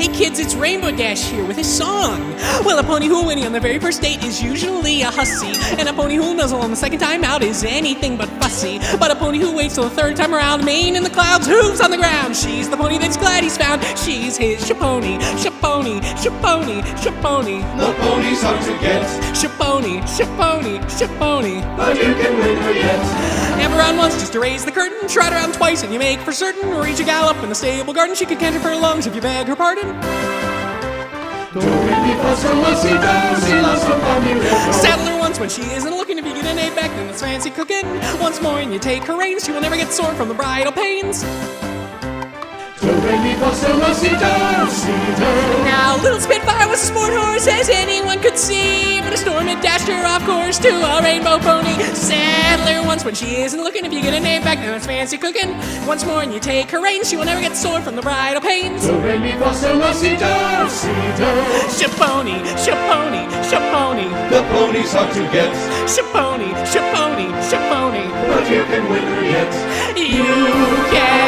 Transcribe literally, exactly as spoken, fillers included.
Hey kids, it's Rainbow Dash here with a song. Well, a pony who'll winning on the very first date is usually a hussy, and a pony who'll nuzzle on the second time out is anything but fussy. But a pony who waits till the third time around, mane in the clouds, hooves on the ground, she's the pony that's glad he's found. She's his Shaponi, Shaponi, Shaponi, Shaponi. The pony's hard to get, Shaponi, Shaponi, Shaponi. but you can win her yet. Amber round once just to raise the curtain, trot around twice and you make for certain reach a gallop in the stable garden. She could canter for her lungs if you beg her pardon. Do re mi fa sol la si do, si la sol fa mi re do. Saddle her once when she isn't looking. If you get an eight back, then it's fancy cooking. Once more and you take her reins, she will never get sore from the bridal pains. Do re mi fa sol la si do, si do. Now little Spitfire was a sport horse, as anyone could see, but a storm had dashed her off course to a rainbow pony. Saddle her once when she isn't looking. If you get a name back, then it's fancy cooking. Once more and you take her reins, she will never get sore from the bridal pains. Do re mi fa sol la si do, si do. Shaponi, Shaponi, Shaponi. The pony's hard to get, Shaponi, Shaponi, Shaponi. but you can win her yet. You can